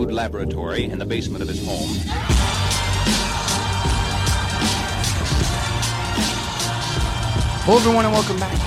crude laboratory in the basement of his home. Hello, everyone, and welcome back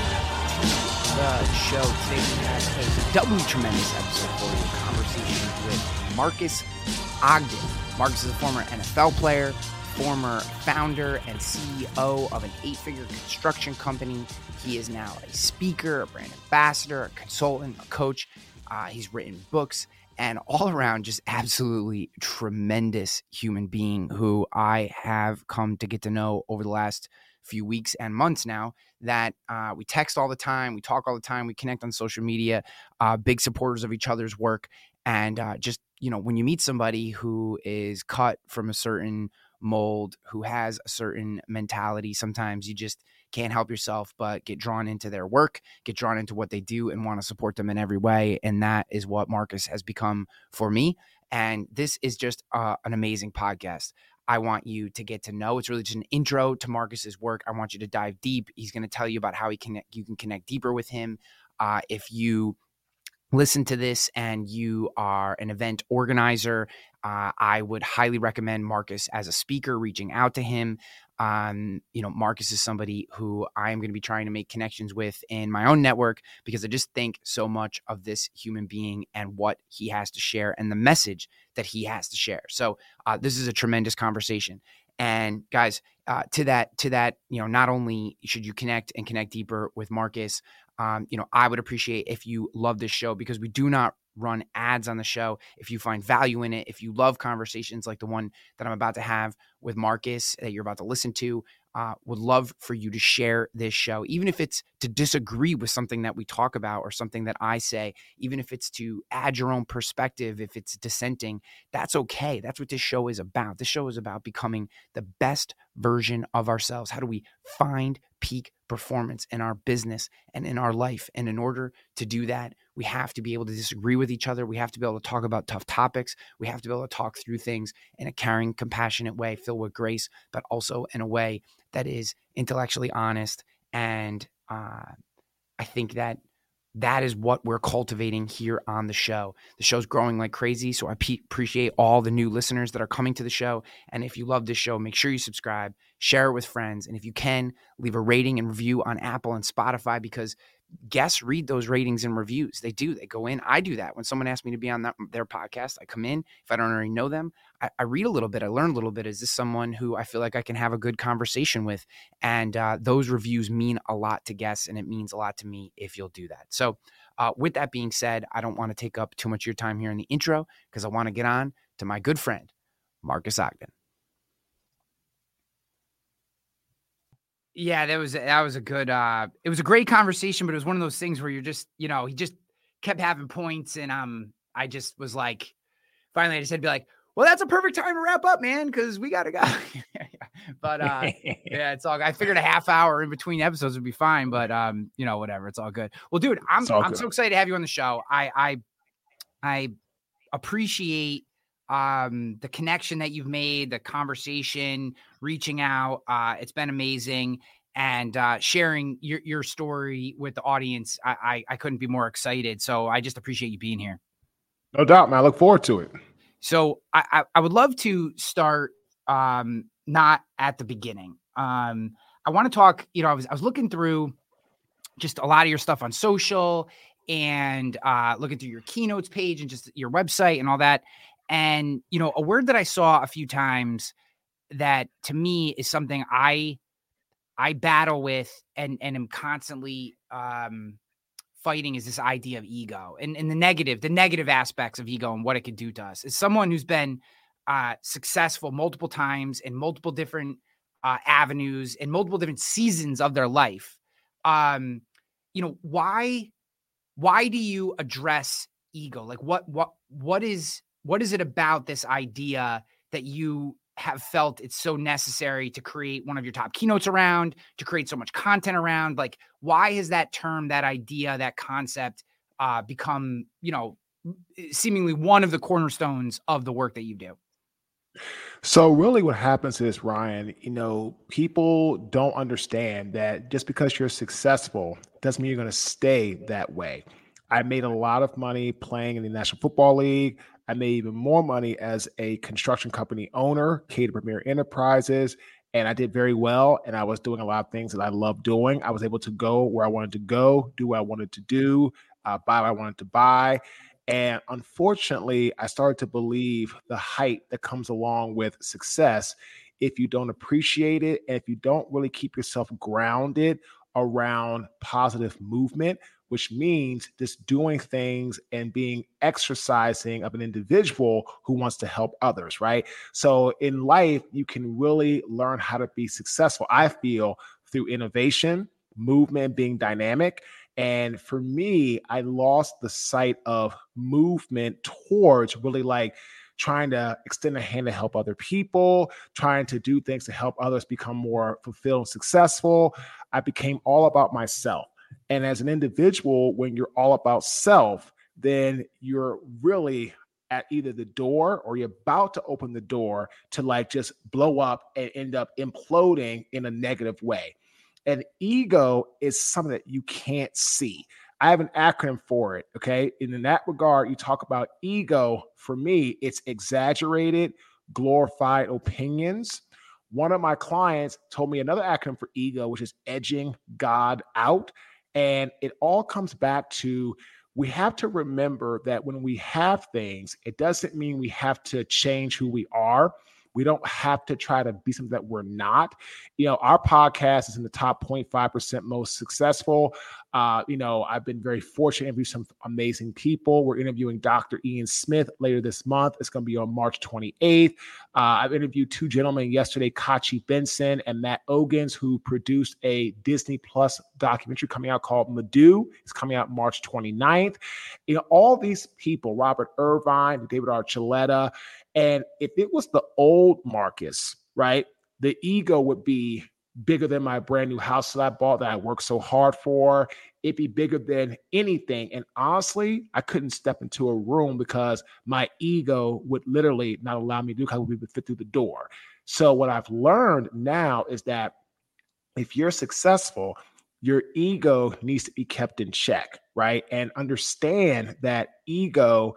to the show. Today we have a doubly tremendous episode for you, a conversation with Marcus Ogden. Marcus is a former NFL player, former founder and CEO of an 8-figure construction company. He is now a speaker, a brand ambassador, a consultant, a coach. He's written books, and all around just absolutely tremendous human being who I have come to get to know over the last few weeks and months now, that we text all the time, we talk all the time, we connect on social media, big supporters of each other's work. And just, you know, when you meet somebody who is cut from a certain mold, who has a certain mentality, sometimes you just can't help yourself but get drawn into their work, get drawn into what they do, and want to support them in every way. And that is what Marcus has become for me. And this is just an amazing podcast. I want you to get to know. It's really just an intro to Marcus's work. I want you to dive deep. He's going to tell you about how you can connect deeper with him. If you listen to this and you are an event organizer, I would highly recommend Marcus as a speaker, reaching out to him. Marcus is somebody who I am going to be trying to make connections with in my own network, because I just think so much of this human being and what he has to share and the message that he has to share. So this is a tremendous conversation. And guys, to that, not only should you connect deeper with Marcus, I would appreciate if you love this show, because we do not run ads on the show. If you find value in it, if you love conversations like the one that I'm about to have with Marcus that you're about to listen to, would love for you to share this show, even if it's to disagree with something that we talk about or something that I say, even if it's to add your own perspective, if it's dissenting, that's okay. That's what this show is about. This show is about becoming the best version of ourselves. How do we find peak performance in our business and in our life? And in order to do that, we have to be able to disagree with each other. We have to be able to talk about tough topics. We have to be able to talk through things in a caring, compassionate way, filled with grace, but also in a way that is intellectually honest. And I think that is what we're cultivating here on the show. The show's growing like crazy, so I appreciate all the new listeners that are coming to the show. And if you love this show, make sure you subscribe, share it with friends, and if you can, leave a rating and review on Apple and Spotify, because guests read those ratings and reviews. They do. They go in. I do that. When someone asks me to be on their podcast, I come in. If I don't already know them, I read a little bit. I learn a little bit. Is this someone who I feel like I can have a good conversation with? And those reviews mean a lot to guests, and it means a lot to me if you'll do that. So with that being said, I don't want to take up too much of your time here in the intro, because I want to get on to my good friend, Marcus Ogden. Yeah, that was a good, it was a great conversation, but it was one of those things where you're just, he just kept having points. And I just was like, finally I just had to be like, well, that's a perfect time to wrap up, man, because we got to go. But yeah, it's all, I figured a half hour in between episodes would be fine, but whatever, it's all good. Well, dude, I'm so excited to have you on the show. I appreciate the connection that you've made, the conversation, reaching out. It's been amazing. And sharing your story with the audience. I couldn't be more excited. So I just appreciate you being here. No doubt, man. I look forward to it. So I would love to start not at the beginning. I want to talk, I was looking through just a lot of your stuff on social and looking through your keynotes page and just your website and all that. And, a word that I saw a few times that to me is something I battle with and am constantly fighting is this idea of ego and the negative aspects of ego and what it could do to us. As someone who's been successful multiple times in multiple different avenues in multiple different seasons of their life, why do you address ego? Like what is it about this idea that you have felt it's so necessary to create one of your top keynotes around, to create so much content around? Like, why has that term, that idea, that concept become, seemingly one of the cornerstones of the work that you do? So really what happens is, Ryan, people don't understand that just because you're successful doesn't mean you're going to stay that way. I made a lot of money playing in the National Football League. I made even more money as a construction company owner, Cater Premier Enterprises, and I did very well. And I was doing a lot of things that I love doing. I was able to go where I wanted to go, do what I wanted to do, buy what I wanted to buy. And unfortunately, I started to believe the hype that comes along with success. If you don't appreciate it, and if you don't really keep yourself grounded around positive movement, which means just doing things and being exercising of an individual who wants to help others, right? So in life, you can really learn how to be successful, I feel, through innovation, movement, being dynamic. And for me, I lost the sight of movement towards really like trying to extend a hand to help other people, trying to do things to help others become more fulfilled and successful. I became all about myself. And as an individual, when you're all about self, then you're really at either the door or you're about to open the door to like just blow up and end up imploding in a negative way. And ego is something that you can't see. I have an acronym for it. Okay. And in that regard, you talk about ego. For me, it's exaggerated, glorified opinions. One of my clients told me another acronym for ego, which is edging God out. And it all comes back to we have to remember that when we have things, it doesn't mean we have to change who we are. We don't have to try to be something that we're not. Our podcast is in the top 0.5% most successful. I've been very fortunate to interview some amazing people. We're interviewing Dr. Ian Smith later this month. It's going to be on March 28th. I've interviewed two gentlemen yesterday, Kachi Benson and Matt Ogans, who produced a Disney Plus documentary coming out called Madhu. It's coming out March 29th. All these people, Robert Irvine, David Archuleta, and if it was the old Marcus, right, the ego would be bigger than my brand new house that I bought that I worked so hard for. It'd be bigger than anything. And honestly, I couldn't step into a room because my ego would literally not allow me to do because we would fit through the door. So what I've learned now is that if you're successful, your ego needs to be kept in check, right? And understand that ego,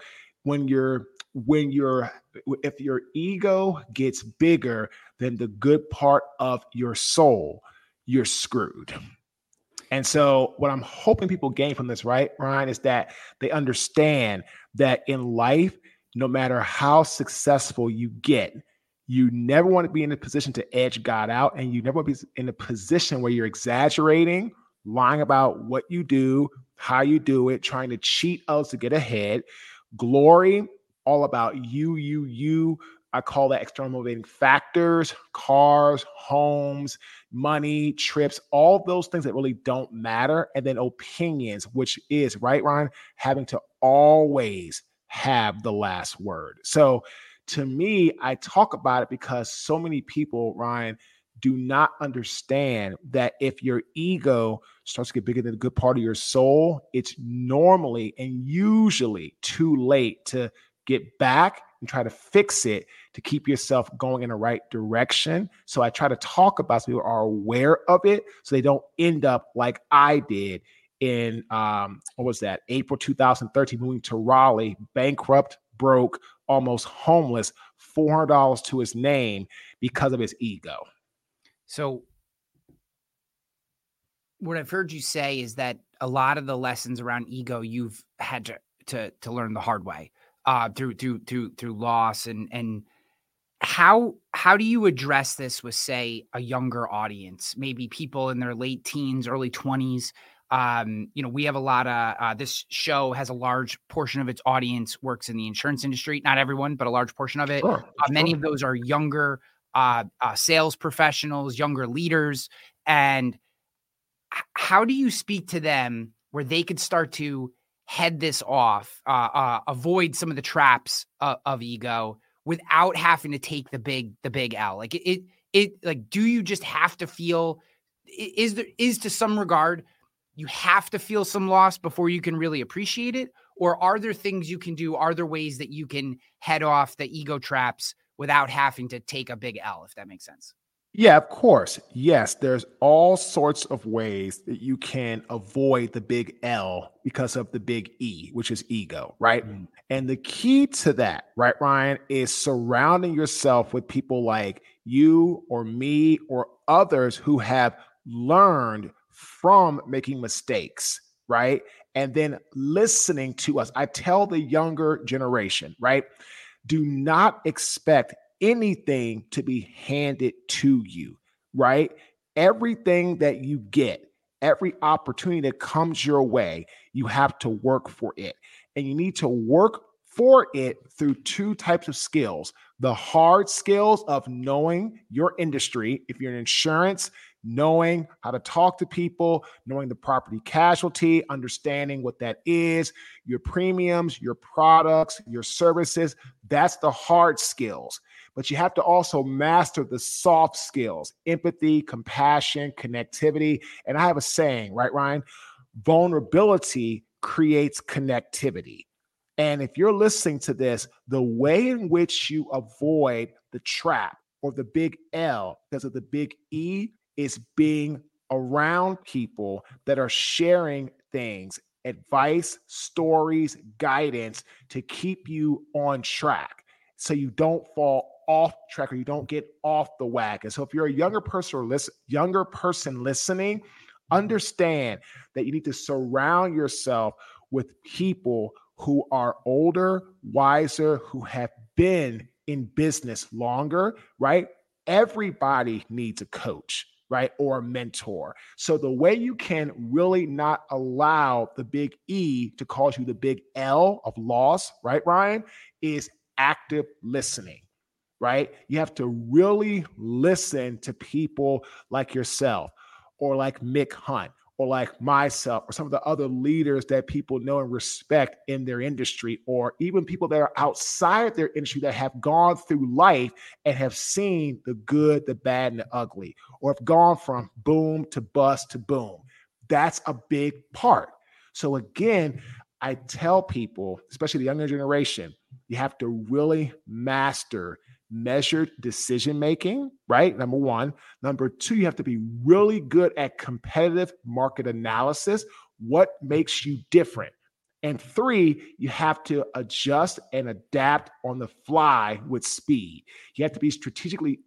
if your ego gets bigger than the good part of your soul, you're screwed. And so what I'm hoping people gain from this, right, Ryan, is that they understand that in life, no matter how successful you get, you never want to be in a position to edge God out, and you never want to be in a position where you're exaggerating, lying about what you do, how you do it, trying to cheat others to get ahead. Glory, all about you. I call that external motivating factors, cars, homes, money, trips, all those things that really don't matter. And then opinions, which is, right, Ryan, having to always have the last word. So to me, I talk about it because so many people, Ryan, do not understand that if your ego starts to get bigger than the good part of your soul, it's normally and usually too late to get back and try to fix it to keep yourself going in the right direction. So I try to talk about so people are aware of it so they don't end up like I did in, April 2013, moving to Raleigh, bankrupt, broke, almost homeless, $400 to his name because of his ego. So what I've heard you say is that a lot of the lessons around ego you've had to learn the hard way. Through loss and how do you address this with, say, a younger audience, maybe people in their late teens, early 20s? We have a lot of this show has a large portion of its audience works in the insurance industry. Not everyone, but a large portion of it. Sure. Many of those are younger sales professionals, younger leaders. And how do you speak to them where they could start to head this off, avoid some of the traps of ego without having to take the big L? Like do you just have to feel, is to some regard, you have to feel some loss before you can really appreciate it? Or are there things you can do? Are there ways that you can head off the ego traps without having to take a big L, if that makes sense? Yeah, of course. Yes, there's all sorts of ways that you can avoid the big L because of the big E, which is ego, right? Mm. And the key to that, right, Ryan, is surrounding yourself with people like you or me or others who have learned from making mistakes, right? And then listening to us. I tell the younger generation, right? Do not expect anything to be handed to you, right? Everything that you get, every opportunity that comes your way, you have to work for it. And you need to work for it through two types of skills: the hard skills of knowing your industry, if you're in insurance, knowing how to talk to people, knowing the property casualty, understanding what that is, your premiums, your products, your services. That's the hard skills. But you have to also master the soft skills: empathy, compassion, connectivity. And I have a saying, right, Ryan? Vulnerability creates connectivity. And if you're listening to this, the way in which you avoid the trap or the big L because of the big E is being around people that are sharing things, advice, stories, guidance to keep you on track so you don't fall off track or you don't get off the wagon. So if you're a younger person or younger person listening, understand that you need to surround yourself with people who are older, wiser, who have been in business longer, right? Everybody needs a coach, right? Or a mentor. So the way you can really not allow the big E to cause you the big L of loss, right, Ryan, is active listening, right? You have to really listen to people like yourself or like Mick Hunt or like myself or some of the other leaders that people know and respect in their industry, or even people that are outside their industry that have gone through life and have seen the good, the bad, and the ugly, or have gone from boom to bust to boom. That's a big part. So again, I tell people, especially the younger generation, you have to really master measured decision making, right? Number one. Number two, you have to be really good at competitive market analysis. What makes you different? And three, you have to adjust and adapt on the fly with speed. You have to be strategically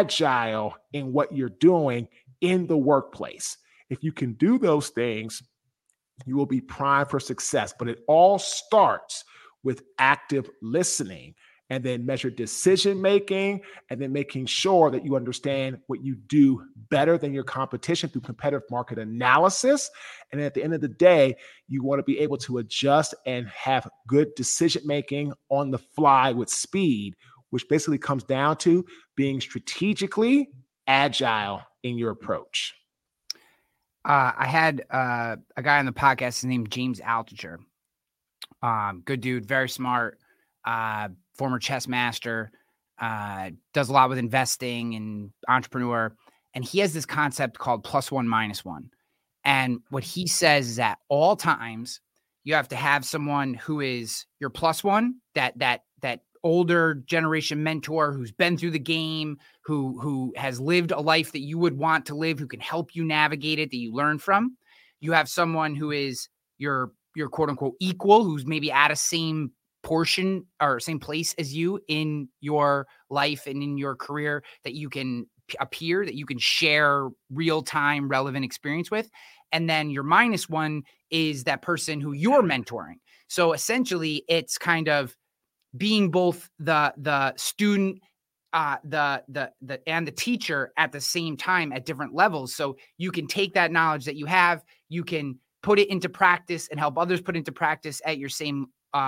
agile in what you're doing in the workplace. If you can do those things, you will be primed for success. But it all starts with active listening and then measured decision making, and then making sure that you understand what you do better than your competition through competitive market analysis. And at the end of the day, you want to be able to adjust and have good decision making on the fly with speed, which basically comes down to being strategically agile in your approach. I had a guy on the podcast named James Altucher. Good dude, very smart, former chess master, does a lot with investing and entrepreneur. And he has this concept called +1 -1. And what he says is at all times, you have to have someone who is your +1, that older generation mentor who's been through the game, who has lived a life that you would want to live, who can help you navigate it, that you learn from. You have someone who is your quote unquote equal, who's maybe at a same portion or same place as you in your life and in your career, that you can appear, that you can share real-time relevant experience with. And then your -1 is that person who you're mentoring. So essentially it's kind of being both the student, the and the teacher at the same time at different levels. So you can take that knowledge that you have, you can put it into practice and help others put into practice at your same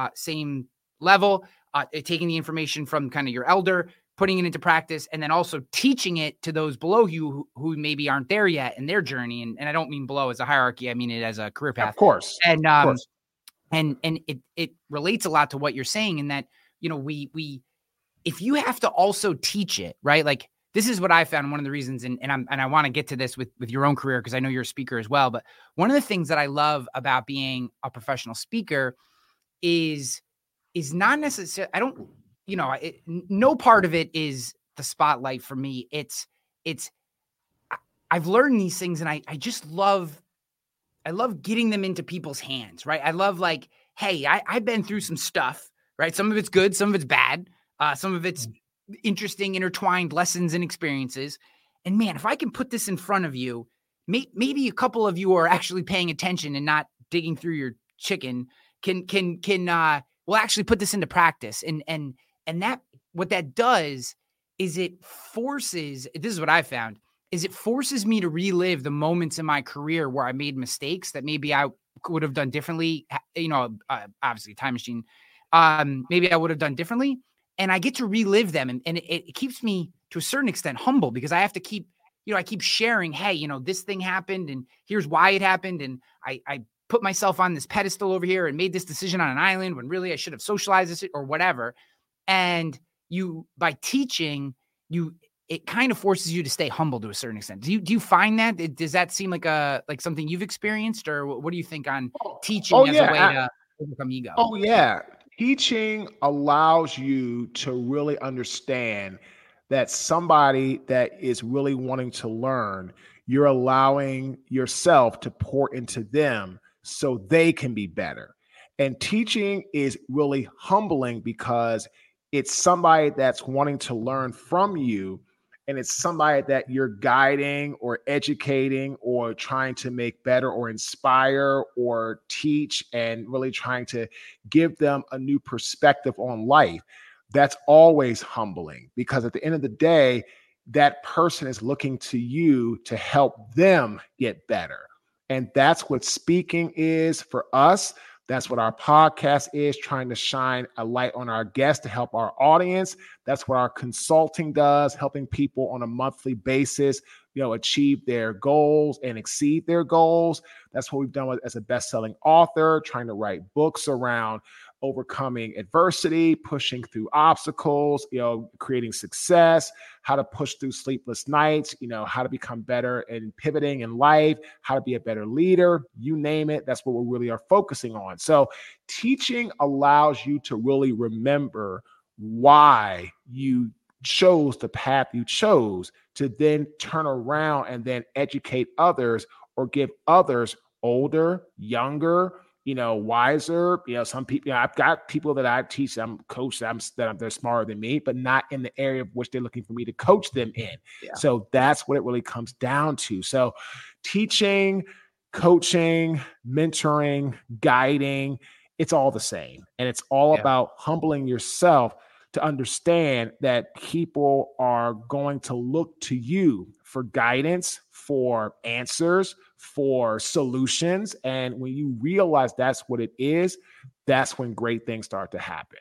level, taking the information from kind of your elder, putting it into practice, and then also teaching it to those below you who maybe aren't there yet in their journey. And I don't mean below as a hierarchy, I mean it as a career path. Of course. And of course. and it relates a lot to what you're saying in that, you know, we if you have to also teach it, right? Like this is what I found one of the reasons, and I want to get to this with your own career because I know you're a speaker as well. But one of the things that I love about being a professional speaker is not necessarily, I don't, you know, no part of it is the spotlight for me. It's I've learned these things, and I just love getting them into people's hands, right? I love like, hey, I've been through some stuff, right? Some of it's good, some of it's bad, some of it's interesting, intertwined lessons and experiences. And man, if I can put this in front of you, maybe a couple of you are actually paying attention and not digging through your chicken. We'll actually put this into practice, and that what that does is it forces. This is what I found. Is it forces me to relive the moments in my career where I made mistakes that maybe I would have done differently. Obviously, time machine. Maybe I would have done differently, and I get to relive them, and it keeps me to a certain extent humble, because I have to keep, I keep sharing. Hey, this thing happened, and here's why it happened, and I put myself on this pedestal over here and made this decision on an island when really I should have socialized this or whatever. And by teaching, it kind of forces you to stay humble to a certain extent. Do you find that? Does that seem like something you've experienced, or what do you think on teaching as a way to overcome ego? Oh yeah. Teaching allows you to really understand that somebody that is really wanting to learn, you're allowing yourself to pour into them so they can be better. And teaching is really humbling, because it's somebody that's wanting to learn from you, and it's somebody that you're guiding or educating or trying to make better or inspire or teach, and really trying to give them a new perspective on life. That's always humbling, because at the end of the day, that person is looking to you to help them get better. And that's what speaking is for us. That's what our podcast is, trying to shine a light on our guests to help our audience. That's what our consulting does, helping people on a monthly basis, achieve their goals and exceed their goals. That's what we've done as a best-selling author, trying to write books around overcoming adversity, pushing through obstacles, creating success, how to push through sleepless nights, how to become better and pivoting in life, how to be a better leader, you name it. That's what we really are focusing on. So teaching allows you to really remember why you chose the path you chose, to then turn around and then educate others, or give others, older, younger, wiser, some people, I've got people that I teach, I'm coach, they're smarter than me, but not in the area of which they're looking for me to coach them in. Yeah. So that's what it really comes down to. So teaching, coaching, mentoring, guiding, it's all the same. And it's all about humbling yourself to understand that people are going to look to you for guidance, for answers, for solutions. And when you realize that's what it is, that's when great things start to happen.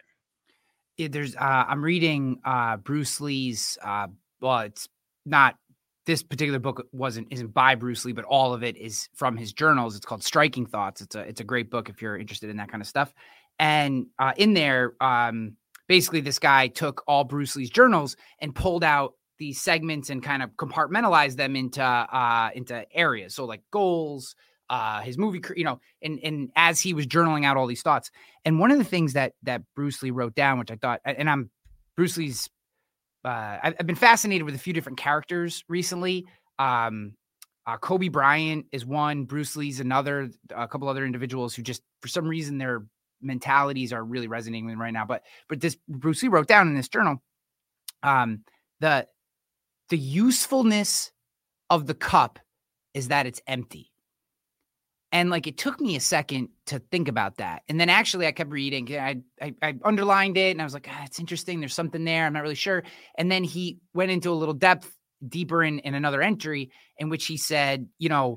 I'm reading Bruce Lee's, it's not, this particular book isn't by Bruce Lee, but all of it is from his journals. It's called Striking Thoughts. It's a great book if you're interested in that kind of stuff. And in there, basically this guy took all Bruce Lee's journals and pulled out these segments and kind of compartmentalized them into areas. So like goals, his movie, and as he was journaling out all these thoughts. And one of the things that Bruce Lee wrote down, which I thought, and Bruce Lee's, I've been fascinated with a few different characters recently. Kobe Bryant is one, Bruce Lee's another, a couple other individuals who just, for some reason, their mentalities are really resonating with me right now. But this Bruce Lee wrote down in this journal, the usefulness of the cup is that it's empty. And like, it took me a second to think about that. And then actually I kept reading. I underlined it and I was like, it's interesting. There's something there. I'm not really sure. And then he went into a little depth deeper in another entry in which he said, the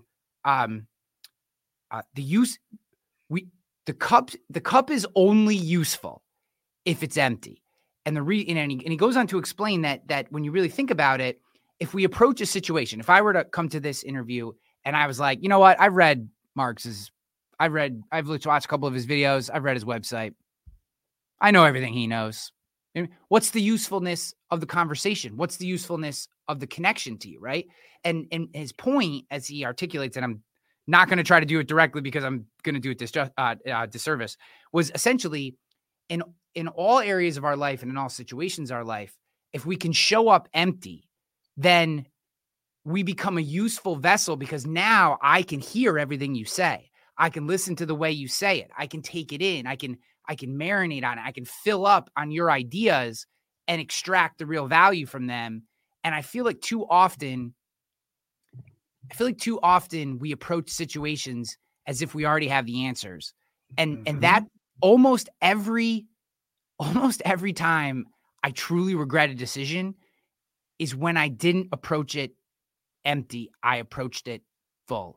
cup is only useful if it's empty. And he goes on to explain that when you really think about it, if we approach a situation, if I were to come to this interview and I was like, you know what, I've watched a couple of his videos. I've read his website. I know everything he knows. What's the usefulness of the conversation? What's the usefulness of the connection to you, right? And his point, as he articulates, and I'm not going to try to do it directly because I'm going to do it disservice, was essentially in all areas of our life and in all situations of our life, if we can show up empty, then we become a useful vessel because now I can hear everything you say. I can listen to the way you say it. I can take it in. I can marinate on it. I can fill up on your ideas and extract the real value from them. And I feel like too often we approach situations as if we already have the answers. And that almost every time I truly regret a decision is when I didn't approach it empty. I approached it full.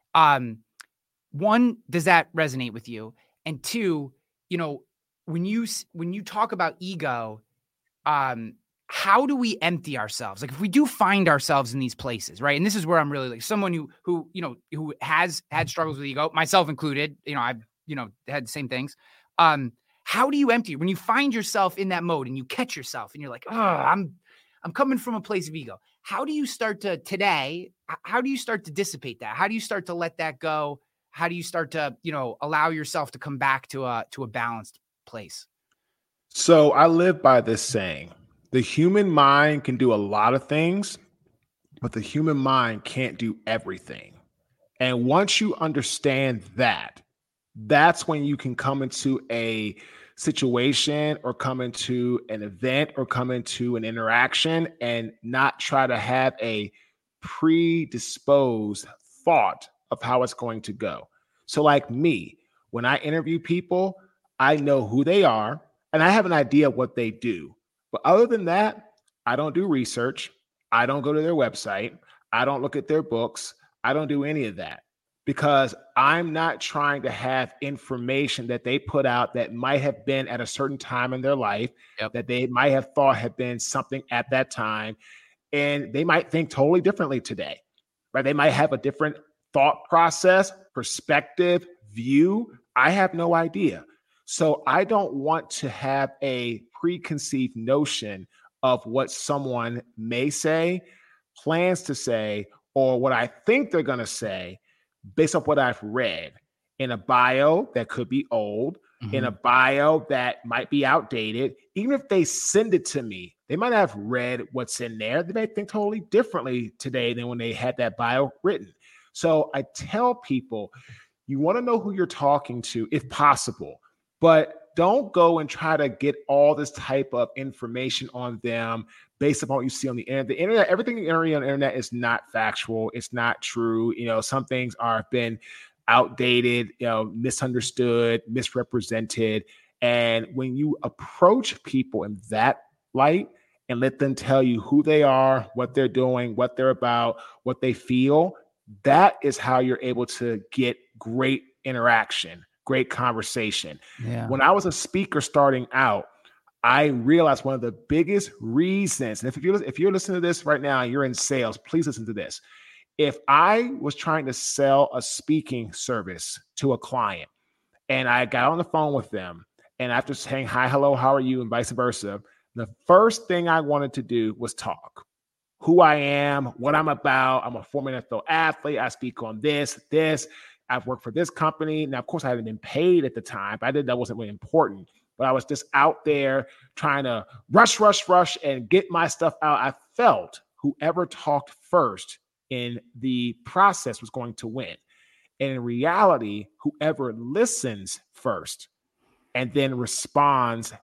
One, does that resonate with you? And two, when you talk about ego, how do we empty ourselves? Like if we do find ourselves in these places, right? And this is where I'm really like someone who has had struggles with ego, myself included, I've, had the same things. How do you empty when you find yourself in that mode and you catch yourself and you're like, oh, I'm coming from a place of ego. How do you start to dissipate that? How do you start to let that go? How do you start to, allow yourself to come back to a balanced place? So I live by this saying, the human mind can do a lot of things, but the human mind can't do everything. And once you understand that, that's when you can come into a situation or come into an event or come into an interaction and not try to have a predisposed thought of how it's going to go. So like me, when I interview people, I know who they are and I have an idea of what they do. But other than that, I don't do research. I don't go to their website. I don't look at their books. I don't do any of that because I'm not trying to have information that they put out that might have been at a certain time in their life, that they might have thought had been something at that time. And they might think totally differently today, right? They might have a different thought process, perspective, view. I have no idea. So I don't want to have a preconceived notion of what someone may say, plans to say, or what I think they're going to say based on what I've read in a bio that could be old, in a bio that might be outdated. Even if they send it to me, they might have read what's in there. They may think totally differently today than when they had that bio written. So I tell people, you want to know who you're talking to if possible, but don't go and try to get all this type of information on them based upon what you see on the internet. The internet, everything on the internet is not factual. It's not true. Some things have been outdated, misunderstood, misrepresented. And when you approach people in that light and let them tell you who they are, what they're doing, what they're about, what they feel, that is how you're able to get great interaction, great conversation. Yeah. When I was a speaker starting out, I realized one of the biggest reasons, and if you're listening to this right now and you're in sales, please listen to this. If I was trying to sell a speaking service to a client and I got on the phone with them and after saying hi, hello, how are you, and vice versa, the first thing I wanted to do was talk. Who I am, what I'm about. I'm a former NFL athlete. I speak on this. I've worked for this company. Now, of course, I hadn't been paid at the time, but that wasn't really important. But I was just out there trying to rush and get my stuff out. I felt whoever talked first in the process was going to win. And in reality, whoever listens first and then responds.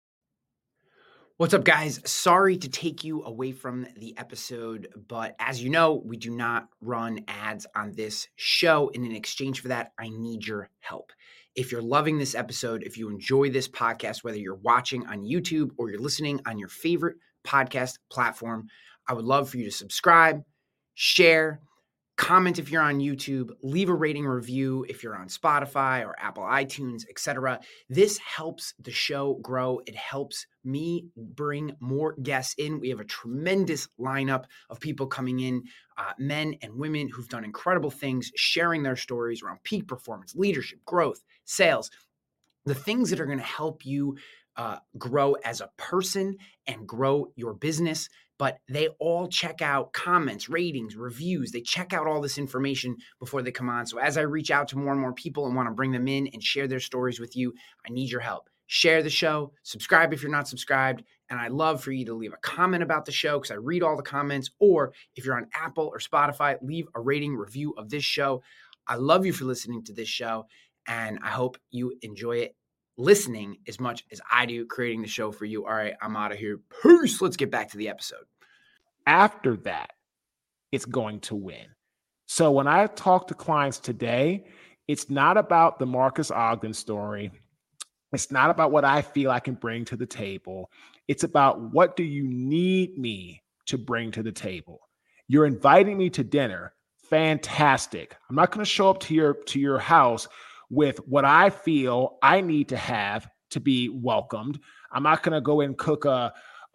What's up, guys? Sorry to take you away from the episode, but as you know, we do not run ads on this show. And in exchange for that, I need your help. If you're loving this episode, if you enjoy this podcast, whether you're watching on YouTube or you're listening on your favorite podcast platform, I would love for you to subscribe, share, comment if you're on YouTube, leave a rating review if you're on Spotify or Apple iTunes, etc. This helps the show grow. It helps me bring more guests in. We have a tremendous lineup of people coming in, men and women who've done incredible things, sharing their stories around peak performance, leadership, growth, sales, the things that are going to help you grow as a person and grow your business. But they all check out comments, ratings, reviews. They check out all this information before they come on. So as I reach out to more and more people and want to bring them in and share their stories with you, I need your help. share the show, subscribe if you're not subscribed. And I'd love for you to leave a comment about the show because I read all the comments. Or if you're on Apple or Spotify, leave a rating review of this show. I love you for listening to this show, and I hope you enjoy it listening as much as I do creating the show for you. All right, I'm out of here. Peace. Let's get back to the episode. After that, it's going to win. So when I talk to clients today, it's not about the Marcus Ogden story. It's not about what I feel I can bring to the table. It's about what do you need me to bring to the table? You're inviting me to dinner. Fantastic. I'm not going to show up to your house with what I feel I need to have to be welcomed. I'm not going to go and cook a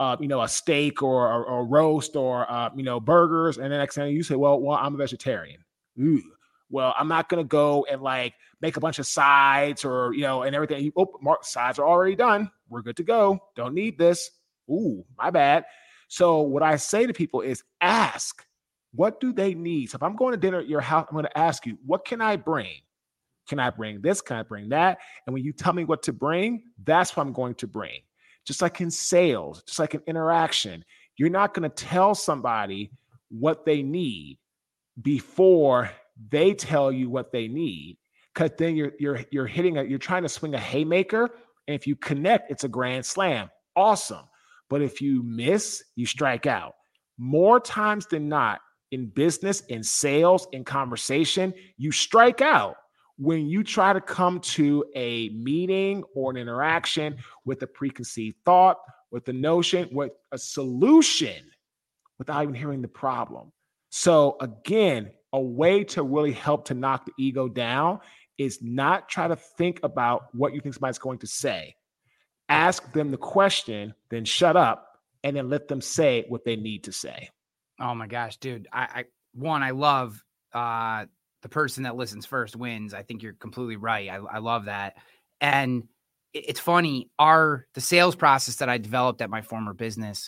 steak or a roast or burgers, and the next thing you say, well, I'm a vegetarian. Ooh. Well, I'm not going to go and make a bunch of sides or, and everything. Sides are already done. We're good to go. Don't need this. Ooh, my bad. So what I say to people is ask, what do they need? So if I'm going to dinner at your house, I'm going to ask you, what can I bring? Can I bring this? Can I bring that? And when you tell me what to bring, that's what I'm going to bring. Just like in sales, just like in interaction, you're not going to tell somebody what they need before they tell you what they need, because then you're trying to swing a haymaker, and if you connect, it's a grand slam. Awesome. But if you miss, you strike out. More times than not, in business, in sales, in conversation, you strike out when you try to come to a meeting or an interaction with a preconceived thought, with a notion, with a solution, without even hearing the problem. So again, a way to really help to knock the ego down is not try to think about what you think somebody's going to say. Ask them the question, then shut up, and then let them say what they need to say. Oh my gosh, dude. I love the person that listens first wins. I think you're completely right. I love that. And it's funny, the sales process that I developed at my former business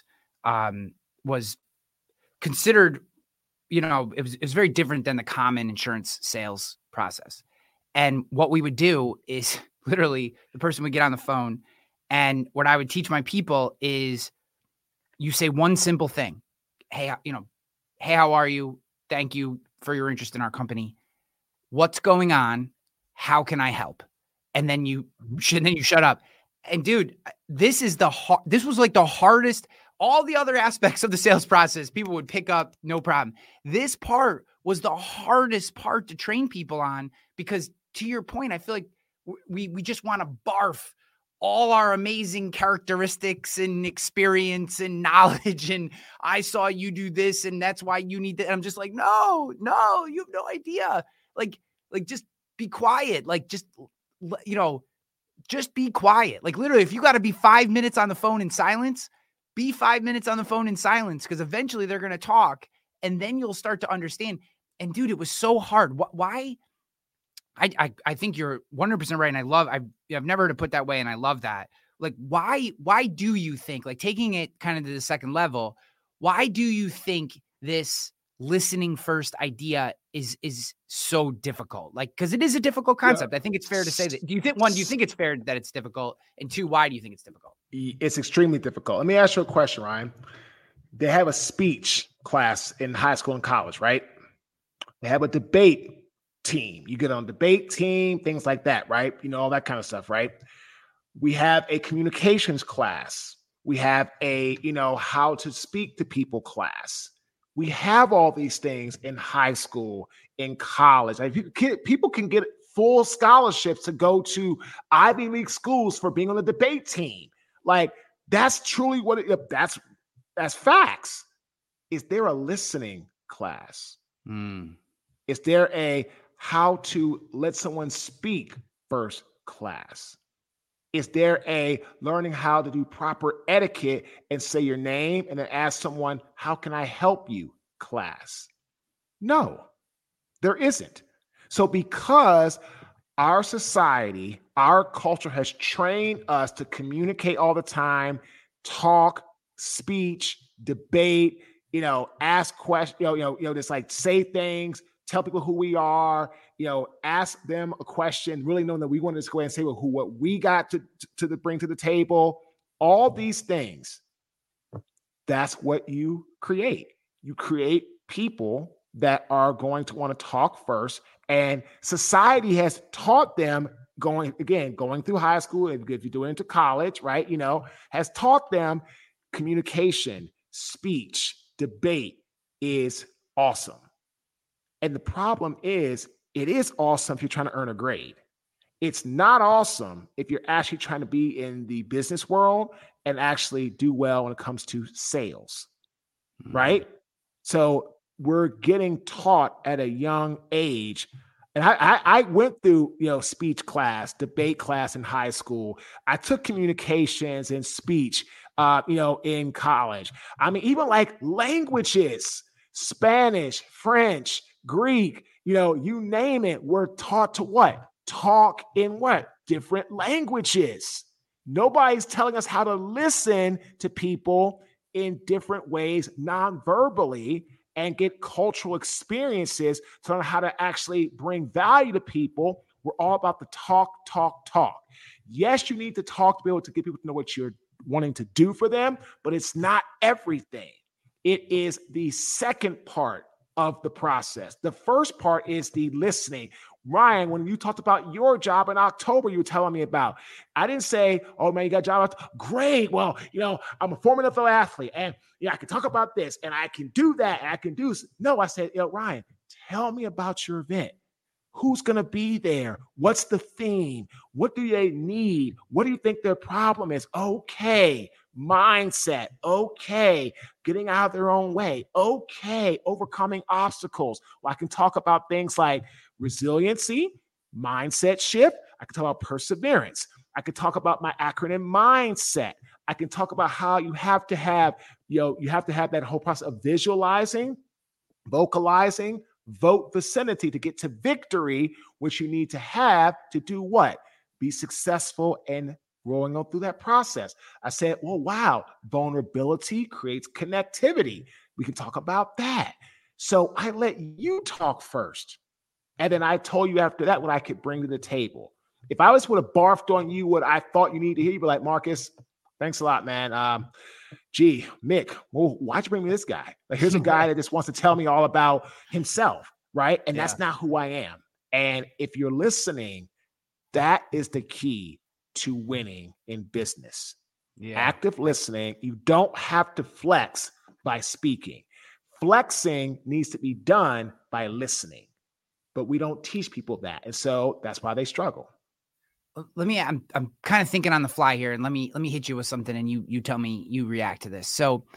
was considered, it was very different than the common insurance sales process. And what we would do is literally the person would get on the phone, and what I would teach my people is you say one simple thing. Hey, how are you? Thank you for your interest in our company. What's going on? How can I help? And then you shut up. And dude, this was like the hardest. All the other aspects of the sales process, people would pick up, no problem. This part was the hardest part to train people on, because to your point, I feel like we just want to barf all our amazing characteristics and experience and knowledge. And I saw you do this, and that's why you need that. And I'm just like, no, you have no idea. Like just be quiet. Just be quiet. Like literally, if you got to be 5 minutes on the phone in silence, be 5 minutes on the phone in silence, because eventually they're going to talk, and then you'll start to understand. And dude, it was so hard. Why? I think you're 100% right. And I've never heard it put that way. And I love that. Like, why do you think, like, taking it kind of to the second level, why do you think this listening first idea is so difficult? Like, because it is a difficult concept. Yeah. I think it's fair to say that. Do you think it's fair that it's difficult? And two, why do you think it's difficult? It's extremely difficult. Let me ask you a question, Ryan. They have a speech class in high school and college, right? They have a debate team. You get on debate team, things like that, right? All that kind of stuff, right? We have a communications class. We have a, how to speak to people class. We have all these things in high school, in college. People can get full scholarships to go to Ivy League schools for being on the debate team. Like, that's truly that's facts. Is there a listening class? Is there a how to let someone speak first class? Is there a learning how to do proper etiquette and say your name and then ask someone, how can I help you class? No, there isn't. So because our society, our culture has trained us to communicate all the time, talk, speech, debate, ask questions, just like say things, tell people who we are, ask them a question, really knowing that we want to just go ahead and say what we got to bring to the table. All these things, that's what you create. You create people that are going to want to talk first. And society has taught them going through high school, if you're doing into college, right, has taught them communication, speech, debate is awesome. And the problem is, it is awesome if you're trying to earn a grade. It's not awesome if you're actually trying to be in the business world and actually do well when it comes to sales, right? So we're getting taught at a young age. And I went through, speech class, debate class in high school. I took communications and speech, in college. I mean, even like languages, Spanish, French, Greek, you name it. We're taught to what? Talk in what? Different languages. Nobody's telling us how to listen to people in different ways, non-verbally, and get cultural experiences to learn how to actually bring value to people. We're all about the talk. Yes, you need to talk to be able to get people to know what you're wanting to do for them, but it's not everything. It is the second part of the process. The first part is the listening. Ryan, when you talked about your job in October, you were telling me about, I didn't say, oh man, you got a job. Great. Well, I'm a former NFL athlete and I can talk about this and I can do that. And I can do this. No, I said, Ryan, tell me about your event. Who's going to be there? What's the theme? What do they need? What do you think their problem is? Okay. Mindset. Okay. Getting out of their own way. Okay. Overcoming obstacles. Well, I can talk about things like resiliency, mindset shift. I can talk about perseverance. I can talk about my acronym mindset. I can talk about how you have to have that whole process of visualizing, vocalizing, vote vicinity to get to victory, which you need to have to do what? Be successful and rolling on through that process. I said, well, wow, vulnerability creates connectivity. We can talk about that. So I let you talk first. And then I told you after that what I could bring to the table. If I would have barfed on you what I thought you need to hear, you'd be like, Marcus, thanks a lot, man. Mick, well, why'd you bring me this guy? Like, here's a guy that just wants to tell me all about himself, right? And that's not who I am. And if you're listening, that is the key to winning in business. Yeah. Active listening. You don't have to flex by speaking. Flexing needs to be done by listening. But we don't teach people that. And so that's why they struggle. I'm kind of thinking on the fly here, and let me hit you with something and you tell me you react to this. So,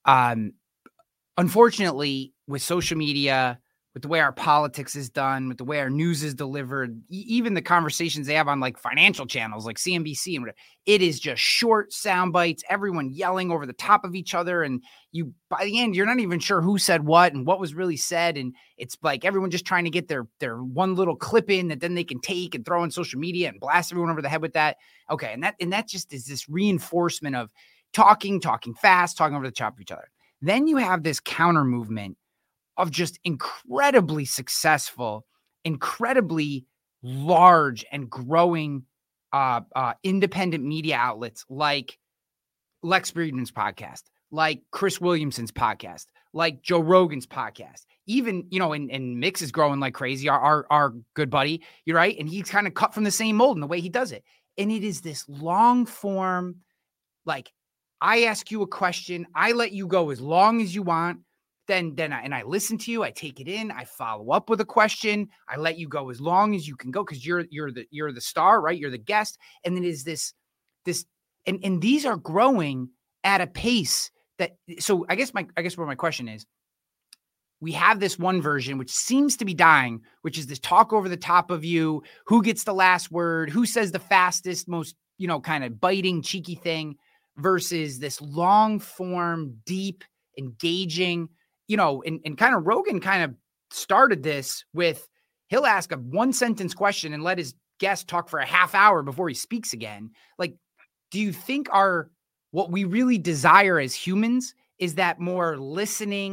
unfortunately, with social media, with the way our politics is done, with the way our news is delivered, even the conversations they have on like financial channels like CNBC and whatever, it is just short sound bites, everyone yelling over the top of each other. And you, by the end, you're not even sure who said what and what was really said. And it's like everyone just trying to get their one little clip in that then they can take and throw on social media and blast everyone over the head with that. Okay. And that just is this reinforcement of talking fast, talking over the top of each other. Then you have this counter movement of just incredibly successful, incredibly large and growing independent media outlets like Lex Friedman's podcast, like Chris Williamson's podcast, like Joe Rogan's podcast. Even, and Mix is growing like crazy, our good buddy, you're right. And he's kind of cut from the same mold in the way he does it. And it is this long form, like I ask you a question, I let you go as long as you want. Then I listen to you. I take it in. I follow up with a question. I let you go as long as you can go because you're the star, right? You're the guest. And then is this, and these are growing at a pace that. So I guess where my question is, we have this one version which seems to be dying, which is this talk over the top of you. Who gets the last word? Who says the fastest, most kind of biting, cheeky thing, versus this long form, deep, engaging. And kind of Rogan kind of started this with, he'll ask a one sentence question and let his guest talk for a half hour before he speaks again. Like, do you think what we really desire as humans is that more listening,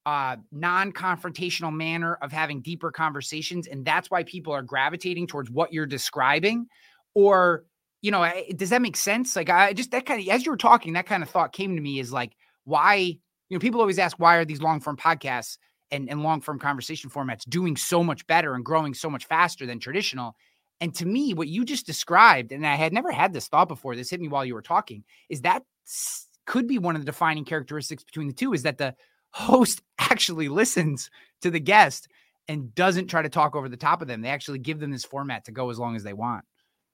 non-confrontational manner of having deeper conversations, and that's why people are gravitating towards what you're describing? Or, does that make sense? Like, that kind of, as you were talking, that kind of thought came to me, is like, why, people always ask, why are these long-form podcasts and long-form conversation formats doing so much better and growing so much faster than traditional? And to me, what you just described, and I had never had this thought before, this hit me while you were talking, is that could be one of the defining characteristics between the two, is that the host actually listens to the guest and doesn't try to talk over the top of them. They actually give them this format to go as long as they want.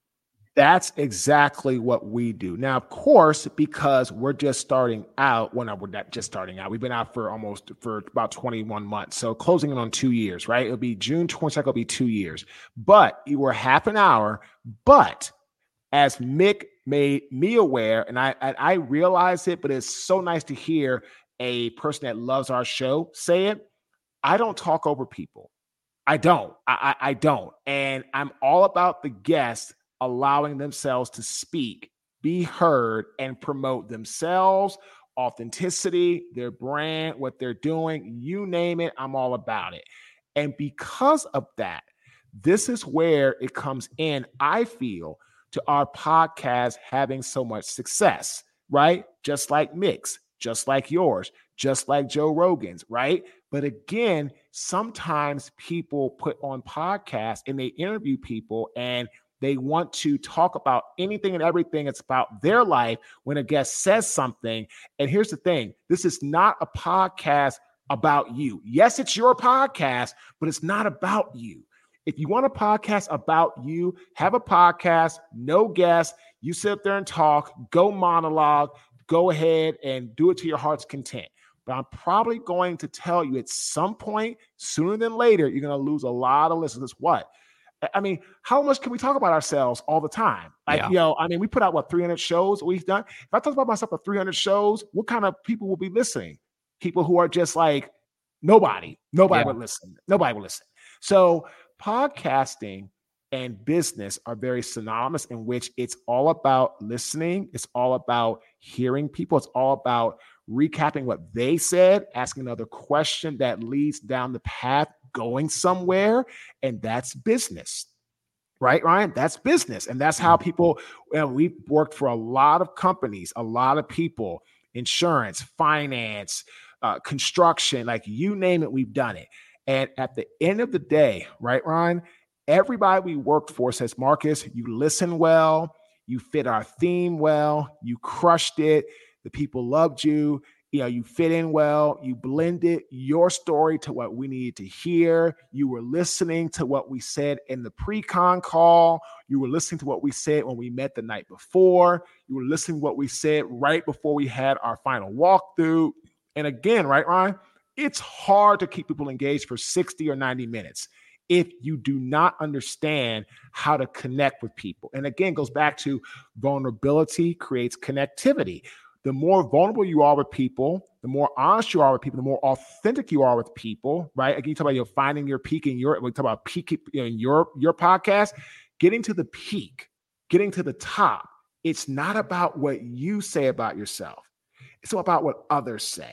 That's exactly what we do. Now, of course, because we're just starting out, we're not just starting out. We've been out for about 21 months. So closing in on 2 years, right? It'll be June 22nd, it'll be 2 years. But you were half an hour. But as Mick made me aware, and I realize it, but it's so nice to hear a person that loves our show say it. I don't talk over people. I don't. I don't. And I'm all about the guests allowing themselves to speak, be heard, and promote themselves, authenticity, their brand, what they're doing, you name it, I'm all about it. And because of that, this is where it comes in, I feel, to our podcast having so much success, right? Just like Mick's, just like yours, just like Joe Rogan's, right? But again, sometimes people put on podcasts and they interview people and they want to talk about anything and everything. It's about their life when a guest says something. And here's the thing. This is not a podcast about you. Yes, it's your podcast, but it's not about you. If you want a podcast about you, have a podcast, no guests. You sit up there and talk, go monologue, go ahead and do it to your heart's content. But I'm probably going to tell you at some point, sooner than later, you're going to lose a lot of listeners. What? I mean, how much can we talk about ourselves all the time? Like, we put out 300 shows we've done. If I talk about myself for 300 shows, what kind of people will be listening? People who are just like, nobody would listen. Nobody would listen. So podcasting and business are very synonymous, in which it's all about listening. It's all about hearing people. It's all about recapping what they said, asking another question that leads down the path going somewhere. And that's business, right, Ryan? That's business. And that's how people, we've worked for a lot of companies, a lot of people, insurance, finance, construction, like you name it, we've done it. And at the end of the day, right, Ryan, everybody we worked for says, Marcus, you listen well, you fit our theme well, you crushed it, the people loved you. You fit in well, you blended your story to what we needed to hear. You were listening to what we said in the pre-con call. You were listening to what we said when we met the night before. You were listening to what we said right before we had our final walkthrough. And again, right, Ryan, it's hard to keep people engaged for 60 or 90 minutes if you do not understand how to connect with people. And again, it goes back to vulnerability creates connectivity. The more vulnerable you are with people, the more honest you are with people, the more authentic you are with people, right? Again, you talk about finding your peak in we talk about peak in your podcast, getting to the peak, getting to the top. It's not about what you say about yourself. It's about what others say.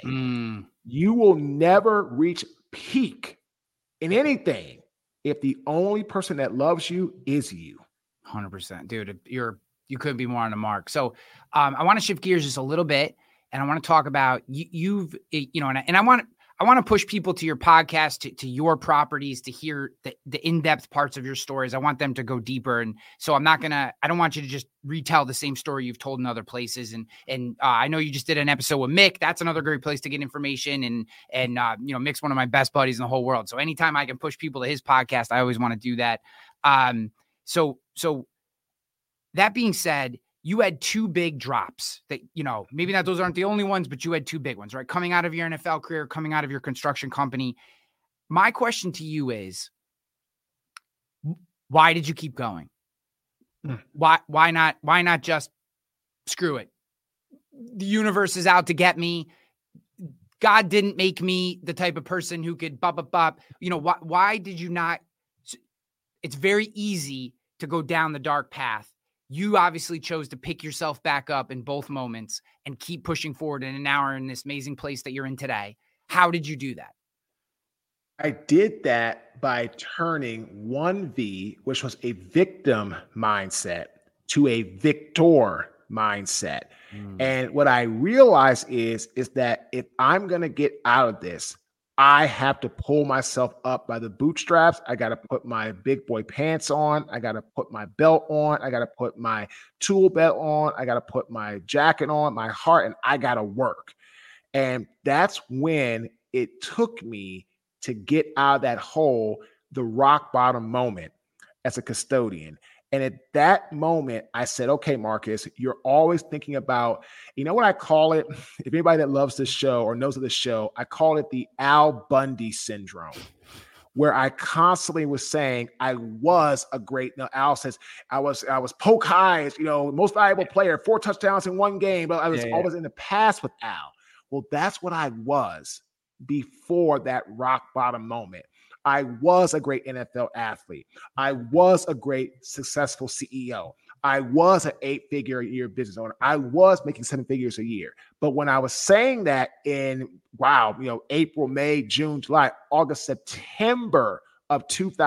You will never reach peak in anything if the only person that loves you is you. 100%, dude. You couldn't be more on the mark. So I want to shift gears just a little bit, and I want to talk about and I want to push people to your podcast, to your properties, to hear the in-depth parts of your stories. I want them to go deeper. And so I don't want you to just retell the same story you've told in other places. And I know you just did an episode with Mick. That's another great place to get information. And Mick's one of my best buddies in the whole world. So anytime I can push people to his podcast, I always want to do that. So that being said, you had two big drops that, maybe not those aren't the only ones, but you had two big ones, right? Coming out of your NFL career, coming out of your construction company. My question to you is, why did you keep going? Why not just screw it? The universe is out to get me. God didn't make me the type of person who could why did you not? It's very easy to go down the dark path. You obviously chose to pick yourself back up in both moments and keep pushing forward. And now are in this amazing place that you're in today. How did you do that? I did that by turning 1V, which was a victim mindset, to a victor mindset. And what I realized is that if I'm going to get out of this, I have to pull myself up by the bootstraps. I got to put my big boy pants on. I got to put my belt on. I got to put my tool belt on. I got to put my jacket on, my heart, and I got to work. And that's when it took me to get out of that hole, the rock bottom moment as a custodian. And at that moment, I said, okay, Marcus, you're always thinking about, you know what I call it? If anybody that loves this show or knows of this show, I call it the Al Bundy syndrome, where I constantly was saying I was a great, Al says, I was Polk High's, most valuable player, 4 touchdowns in 1 game, but I was always in the past with Al. Well, that's what I was before that rock bottom moment. I was a great NFL athlete. I was a great successful CEO. I was an 8-figure a year business owner. I was making 7 figures a year. But when I was saying that in, April, May, June, July, August, September of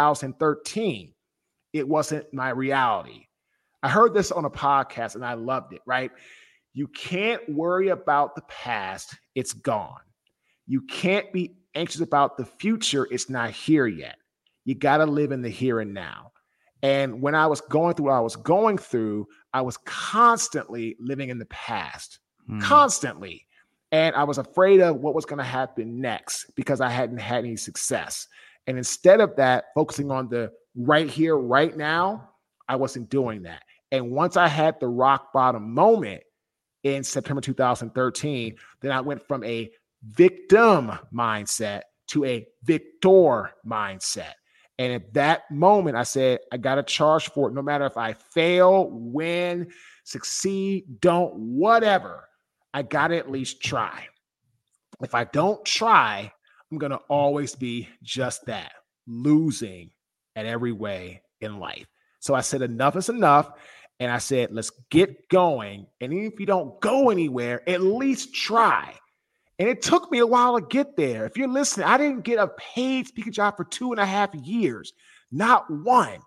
2013, it wasn't my reality. I heard this on a podcast and I loved it, right? You can't worry about the past. It's gone. You can't be anxious about the future. It's not here yet. You got to live in the here and now. And when I was going through what I was going through, I was constantly living in the past, constantly. And I was afraid of what was going to happen next because I hadn't had any success. And instead of that, focusing on the right here, right now, I wasn't doing that. And once I had the rock bottom moment in September 2013, then I went from a victim mindset to a victor mindset. And at that moment, I said, I got to charge for it. No matter if I fail, win, succeed, don't, whatever, I got to at least try. If I don't try, I'm going to always be just that, losing at every way in life. So I said, enough is enough. And I said, let's get going. And even if you don't go anywhere, at least try. And it took me a while to get there. If you're listening, I didn't get a paid speaking job for 2.5 years. Not one.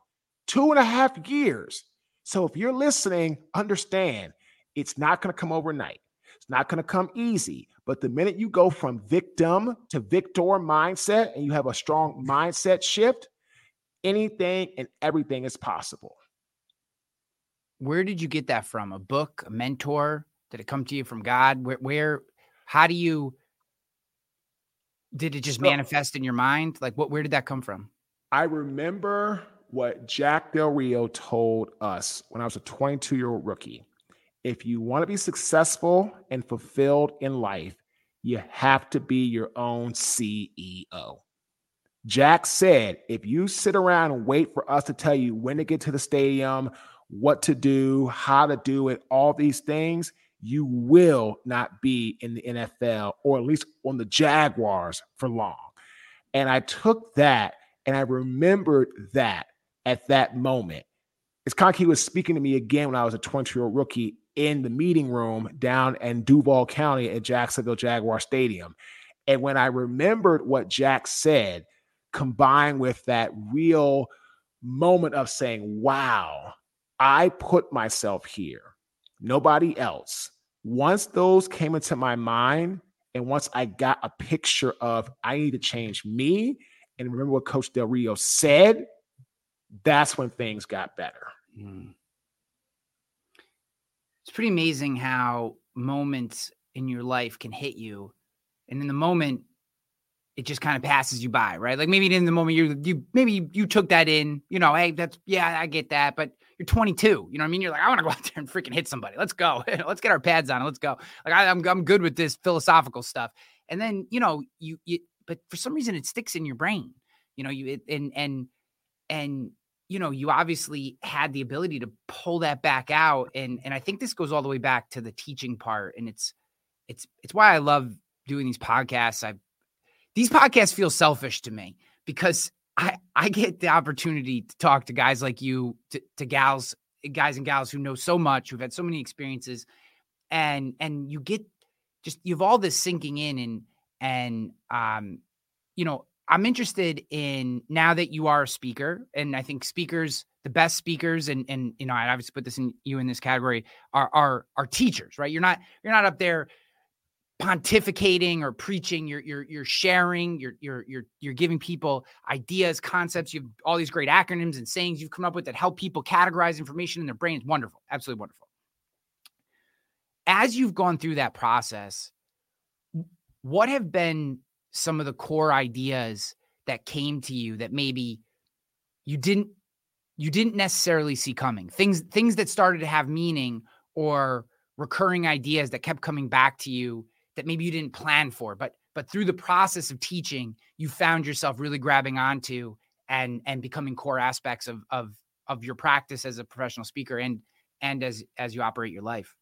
2.5 years. So if you're listening, understand it's not going to come overnight. It's not going to come easy. But the minute you go from victim to victor mindset and you have a strong mindset shift, anything and everything is possible. Where did you get that from? A book, a mentor? Did it come to you from God? How did it just manifest in your mind? Like where did that come from? I remember what Jack Del Rio told us when I was a 22-year-old rookie. If you want to be successful and fulfilled in life, you have to be your own CEO. Jack said, if you sit around and wait for us to tell you when to get to the stadium, what to do, how to do it, all these things, you will not be in the NFL or at least on the Jaguars for long. And I took that and I remembered that at that moment. It's kind of like he was speaking to me again when I was a 20-year-old rookie in the meeting room down in Duval County at Jacksonville Jaguar Stadium. And when I remembered what Jack said, combined with that real moment of saying, wow, I put myself here, nobody else. Once those came into my mind, and once I got a picture of I need to change me, and remember what Coach Del Rio said, that's when things got better. It's pretty amazing how moments in your life can hit you, and in the moment, it just kind of passes you by, right? Like maybe in the moment you took that in, hey, I get that, but you're 22, you know what I mean? You're like, I want to go out there and freaking hit somebody. Let's go. Let's get our pads on. Let's go. Like I'm good with this philosophical stuff. And then, but for some reason it sticks in your brain, you obviously had the ability to pull that back out. And I think this goes all the way back to the teaching part. And it's why I love doing these podcasts. These podcasts feel selfish to me because I get the opportunity to talk to guys like you, to guys and gals who know so much, who've had so many experiences, and you have all this sinking in, And, I'm interested in, now that you are a speaker, and I think speakers, the best speakers, and I obviously put you in this category, are teachers, right? You're not up there pontificating or preaching. You're sharing, you're giving people ideas, concepts. You have all these great acronyms and sayings you've come up with that help people categorize information in their brains. Wonderful. Absolutely wonderful. As you've gone through that process, what have been some of the core ideas that came to you that maybe you didn't necessarily see coming? Things that started to have meaning, or recurring ideas that kept coming back to you that maybe you didn't plan for, but through the process of teaching, you found yourself really grabbing onto and becoming core aspects of your practice as a professional speaker and as you operate your life.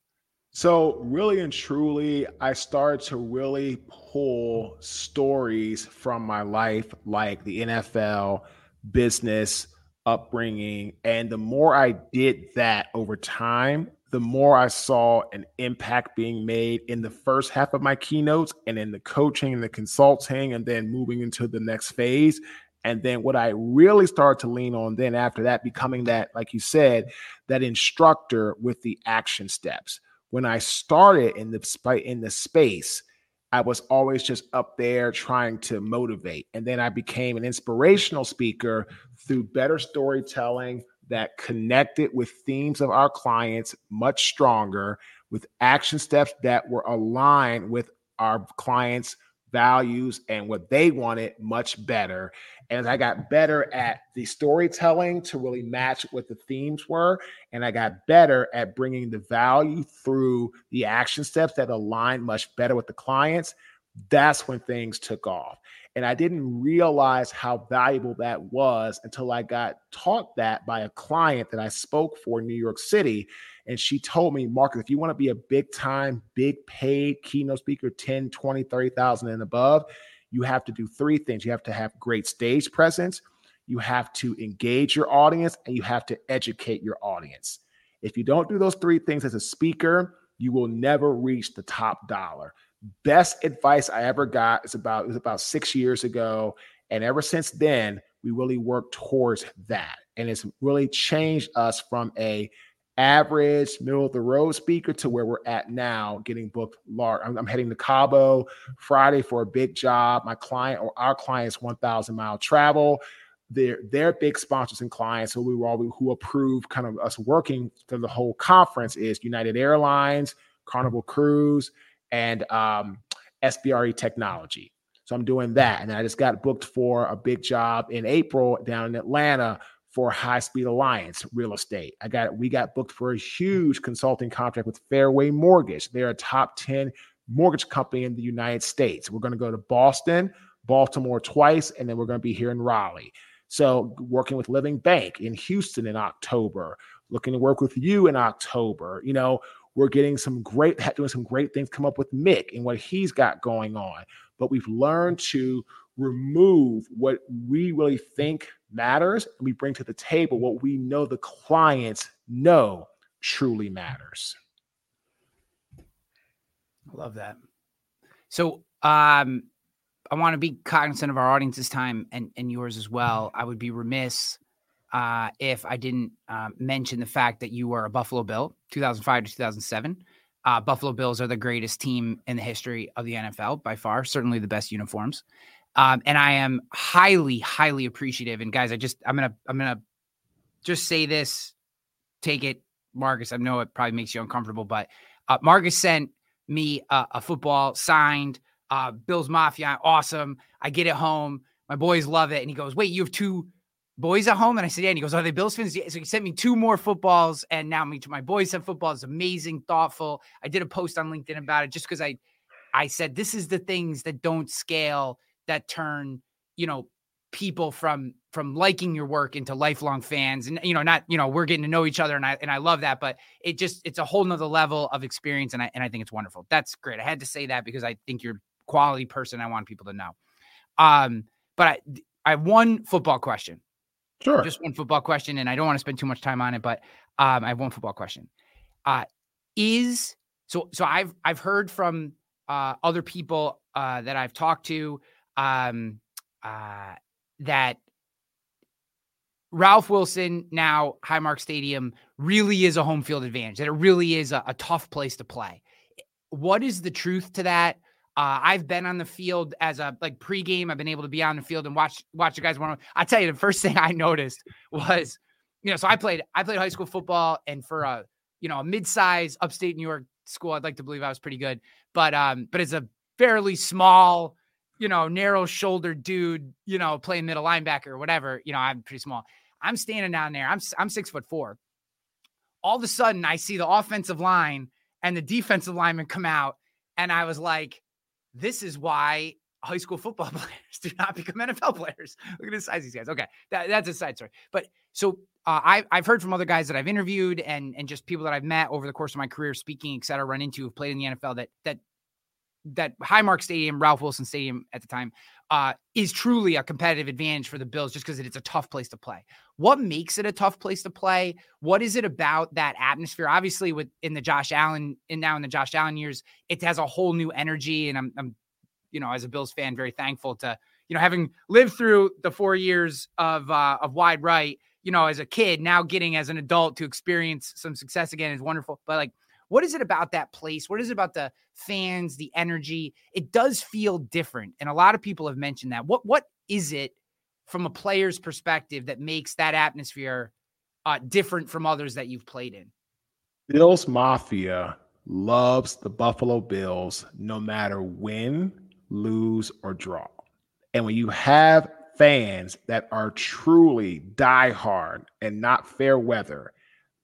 So really and truly, I started to really pull stories from my life, like the NFL, business, upbringing. And the more I did that over time, the more I saw an impact being made in the first half of my keynotes, and in the coaching and the consulting, and then moving into the next phase. And then what I really started to lean on then after that, becoming that, like you said, that instructor with the action steps. When I started in the space, I was always just up there trying to motivate. And then I became an inspirational speaker through better storytelling that connected with themes of our clients much stronger, with action steps that were aligned with our clients' values and what they wanted much better. And as I got better at the storytelling to really match what the themes were, and I got better at bringing the value through the action steps that align much better with the clients, that's when things took off. And I didn't realize how valuable that was until I got taught that by a client that I spoke for in New York City. And she told me, Marcus, if you want to be a big time, big paid keynote speaker, 10, 20, 30,000 and above, you have to do three things. You have to have great stage presence, you have to engage your audience, and you have to educate your audience. If you don't do those three things as a speaker, you will never reach the top dollar. Best advice I ever got is about 6 years ago. And ever since then, we really worked towards that. And it's really changed us from a average middle of the road speaker to where we're at now, getting booked large. I'm heading to Cabo Friday for a big job. My client, or our client's 1,000-mile travel. They're big sponsors and clients. So who approve kind of us working for the whole conference is United Airlines, Carnival Cruise, and SBRE Technology. So I'm doing that. And I just got booked for a big job in April down in Atlanta for High Speed Alliance Real Estate. We got booked for a huge consulting contract with Fairway Mortgage. They're a top 10 mortgage company in the United States. We're going to go to Boston, Baltimore twice, and then we're going to be here in Raleigh. So working with Living Bank in Houston in October, looking to work with you in October. We're doing some great things, come up with Mick and what he's got going on. But we've learned to remove what we really think matters, and we bring to the table what we know the clients know truly matters. I love that. So I want to be cognizant of our audience's time and yours as well. I would be remiss if I didn't mention the fact that you were a Buffalo Bill, 2005 to 2007. Buffalo Bills are the greatest team in the history of the NFL by far, certainly the best uniforms. And I am highly, highly appreciative. And guys, I'm gonna just say this. Take it, Marcus. I know it probably makes you uncomfortable, but Marcus sent me a football signed. Bills Mafia, awesome. I get it home. My boys love it. And he goes, "Wait, you have two boys at home?" And I said, "Yeah." And he goes, "Are they Bills fans?" So he sent me 2 more footballs, and now my boys have footballs. Amazing, thoughtful. I did a post on LinkedIn about it just because I said this is the things that don't scale, that turn people from liking your work into lifelong fans. And we're getting to know each other, and I love that. But it's a whole nother level of experience, and I think it's wonderful. That's great. I had to say that because I think you're a quality person. I want people to know. But I have one football question. Sure. Just one football question, and I don't want to spend too much time on it, but I have one football question. So I've heard from other people that I've talked to, that Ralph Wilson, now Highmark Stadium, really is a home field advantage, that it really is a tough place to play. What is the truth to that? I've been on the field as a pregame. I've been able to be on the field and watch the guys. I tell you, the first thing I noticed was, so I played high school football, and for a mid-size upstate New York school, I'd like to believe I was pretty good, but as a fairly small, narrow-shouldered dude, playing middle linebacker or whatever, I'm pretty small. I'm standing down there. I'm 6'4". All of a sudden, I see the offensive line and the defensive linemen come out, and I was like, this is why high school football players do not become NFL players. Look at the size of these guys. Okay, that's a side story. But so I've heard from other guys that I've interviewed and just people that I've met over the course of my career, speaking, et cetera, run into, who've played in the NFL, that Highmark Stadium, Ralph Wilson Stadium at the time, is truly a competitive advantage for the Bills, just because it's a tough place to play. What makes it a tough place to play? What is it about that atmosphere? Obviously, in the Josh Allen years, it has a whole new energy, and I'm as a Bills fan, very thankful to having lived through the 4 years of wide right. As a kid, now getting as an adult to experience some success again is wonderful. But what is it about that place? What is it about the fans, the energy? It does feel different. And a lot of people have mentioned that. What is it from a player's perspective that makes that atmosphere different from others that you've played in? Bills Mafia loves the Buffalo Bills no matter win, lose, or draw. And when you have fans that are truly diehard and not fair weather,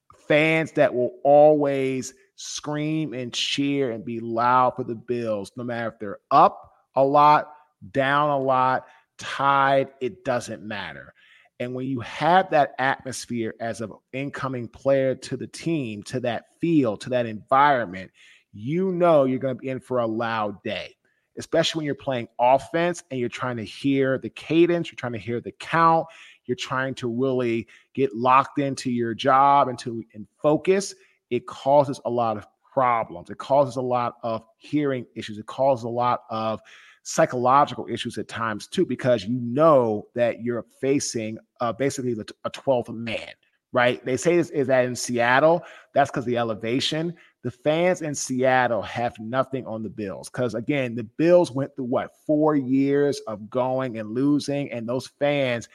fans that will always scream and cheer and be loud for the Bills, no matter if they're up a lot, down a lot, tied, it doesn't matter. And when you have that atmosphere as an incoming player to the team, to that field, to that environment, you're going to be in for a loud day, especially when you're playing offense and you're trying to hear the cadence, you're trying to hear the count, you're trying to really get locked into your job and focus. It causes a lot of problems. It causes a lot of hearing issues. It causes a lot of psychological issues at times too, because that you're facing basically a 12th man, right? They say this is that in Seattle, that's because the elevation. The fans in Seattle have nothing on the Bills because, again, the Bills went through 4 years of going and losing, and those fans,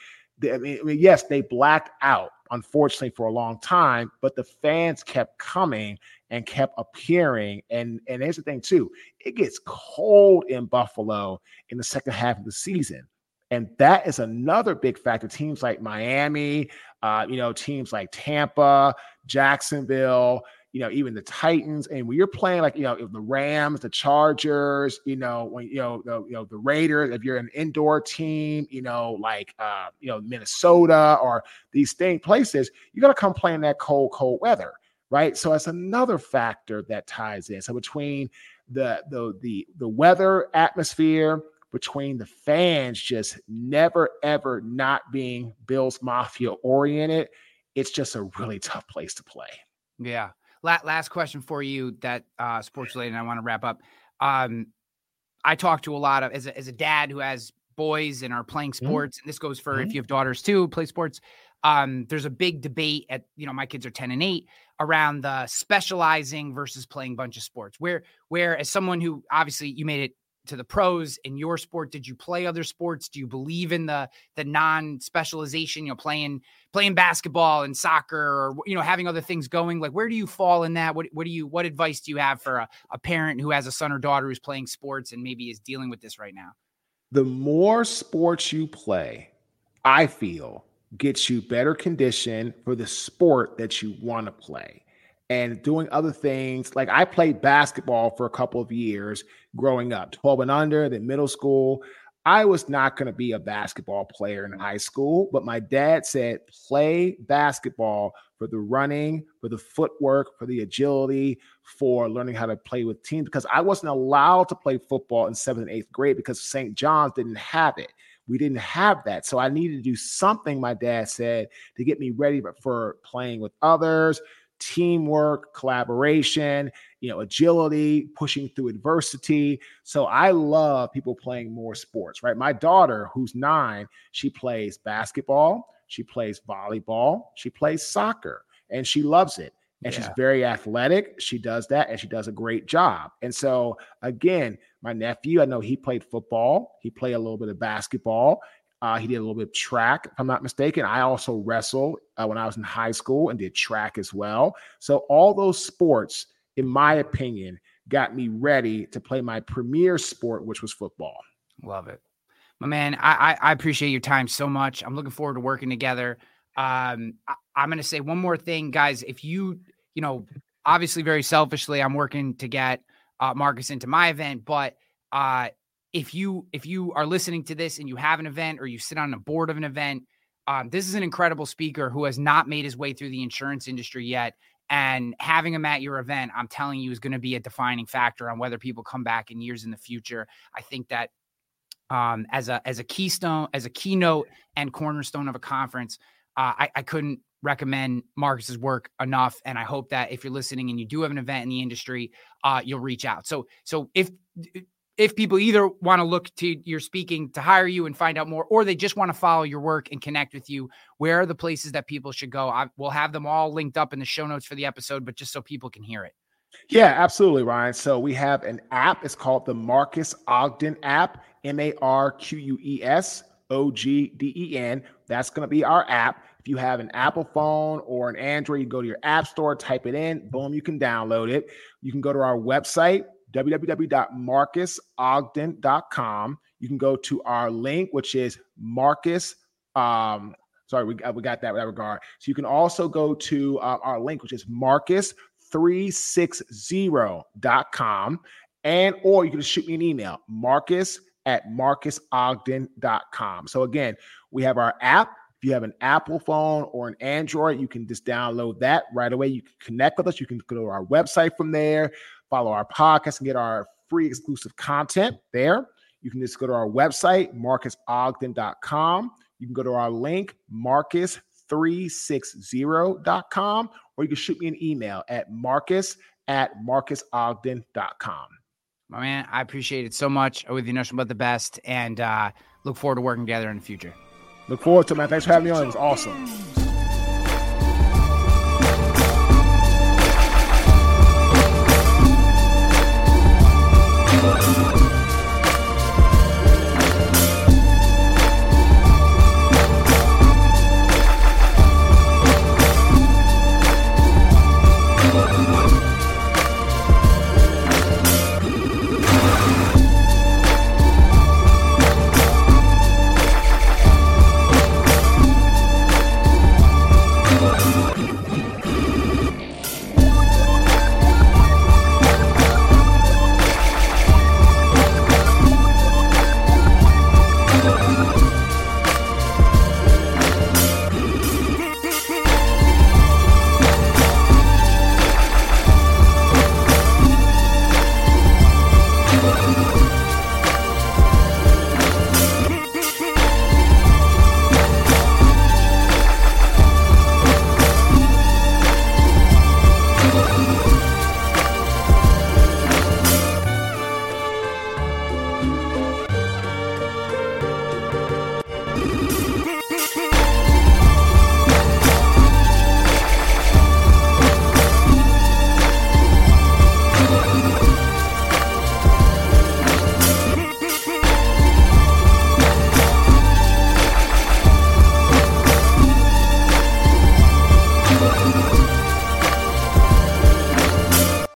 yes, they blacked out, unfortunately, for a long time, but the fans kept coming and kept appearing. And here's the thing, too. It gets cold in Buffalo in the second half of the season. And that is another big factor. Teams like Miami, teams like Tampa, Jacksonville, even the Titans. And when you're playing the Rams, the Chargers, the Raiders, if you're an indoor team, Minnesota or these places, you got to come play in that cold weather, right? So it's another factor that ties in. So between the weather atmosphere, between the fans just never, ever not being Bills Mafia oriented, it's just a really tough place to play. Yeah. Last question for you that sports related, and I want to wrap up. I talk to a lot of, as a dad who has boys and are playing sports, and this goes for if you have daughters too, play sports. There's a big debate at, my kids are 10 and 8 around the specializing versus playing a bunch of sports, where as someone who obviously you made it to the pros in your sport, did you play other sports? Do you believe in the non-specialization, playing basketball and soccer, or, having other things going? Where do you fall in that? What advice do you have for a parent who has a son or daughter who's playing sports and maybe is dealing with this right now? The more sports you play, I feel, gets you better condition for the sport that you want to play. And doing other things, like I played basketball for a couple of years growing up, 12 and under, then middle school. I was not going to be a basketball player in high school, but my dad said, play basketball for the running, for the footwork, for the agility, for learning how to play with teams, because I wasn't allowed to play football in 7th and 8th grade because St. John's didn't have it. We didn't have that. So I needed to do something, my dad said, to get me ready for playing with others, teamwork, collaboration, agility, pushing through adversity. So I love people playing more sports, right? My daughter, who's 9, she plays basketball, she plays volleyball, she plays soccer, and she loves it. And she's very athletic. She does that, and she does a great job. And so, again, my nephew, I know he played football. He played a little bit of basketball. He did a little bit of track, if I'm not mistaken. I also wrestled when I was in high school and did track as well. So all those sports, in my opinion, got me ready to play my premier sport, which was football. Love it. My man, I appreciate your time so much. I'm looking forward to working together. I'm going to say one more thing, guys. If you obviously very selfishly, I'm working to get Marcus into my event, but if you are listening to this and you have an event or you sit on the board of an event, this is an incredible speaker who has not made his way through the insurance industry yet. And having him at your event, I'm telling you, is going to be a defining factor on whether people come back in years in the future. I think that as a keystone, as a keynote and cornerstone of a conference, I couldn't recommend Marcus's work enough. And I hope that if you're listening and you do have an event in the industry, you'll reach out. So if people either want to look to your speaking to hire you and find out more, or they just want to follow your work and connect with you, where are the places that people should go? We'll have them all linked up in the show notes for the episode, but just so people can hear it. Yeah, absolutely, Ryan. So we have an app. It's called the Marcus Ogden app, MarquesOgden. That's going to be our app. If you have an Apple phone or an Android, you go to your app store, type it in, boom, you can download it. You can go to our website, www.marcusogden.com. You can go to our link, which is Marcus. We got that in that regard. So you can also go to our link, which is Marcus360.com, or you can just shoot me an email, Marcus@marcusogden.com. So again, we have our app. If you have an Apple phone or an Android, you can just download that right away. You can connect with us. You can go to our website from there, follow our podcast, and get our free exclusive content there. You can just go to our website, marcusogden.com. You can go to our link, Marcus360.com, or you can shoot me an email at Marcus@marcusogden.com. My man, I appreciate it so much. I wish you nothing but the best, and look forward to working together in the future. Look forward to it, man. Thanks for having me on. It was awesome.